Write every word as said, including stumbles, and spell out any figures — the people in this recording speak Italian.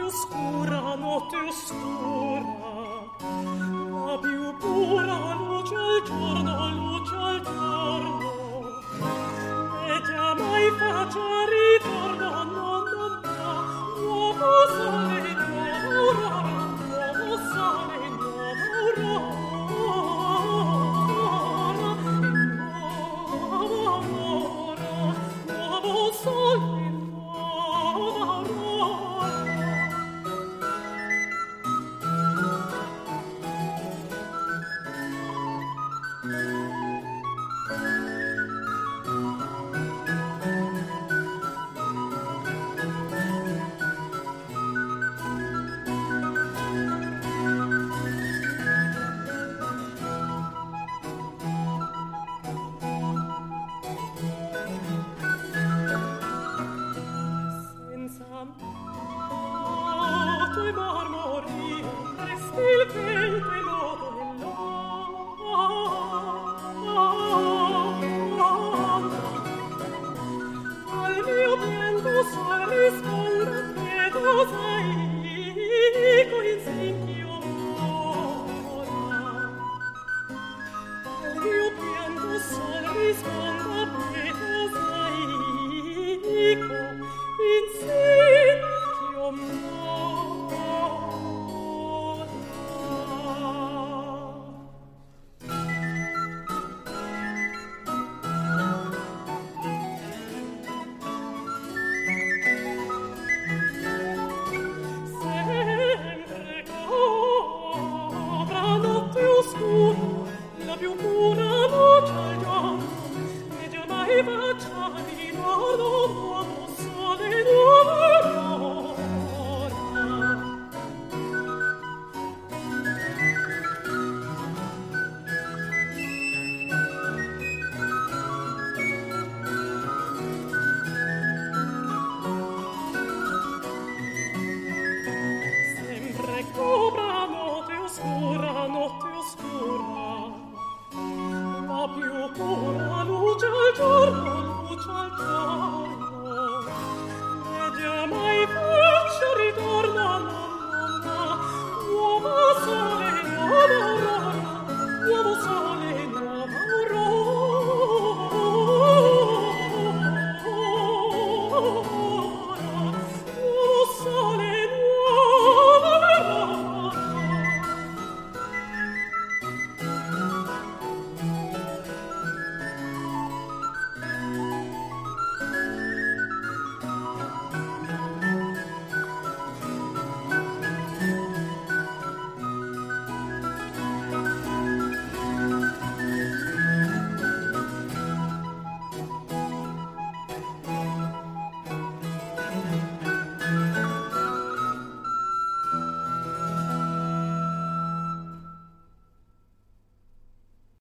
oscura, notte oscura, la più pura luce al giorno, luce al giorno, e già mai faccia ritorno, non non fa, nuovo sole, nuova aurora, nuovo sole, nuova aurora, nuova aurora, nuovo sole, nuova aurora. Senza amato e mormorio, resti il vento e lodo dell'onda. Al mio pianto sol risponda che tu sei in sinchio ora. Al mio pianto sol risponda che tu sei in sinchio ora. Sempre cobra notte oscura, la più pura luce al giorno, e già mai faccia ritorno, nuovo sole, nuova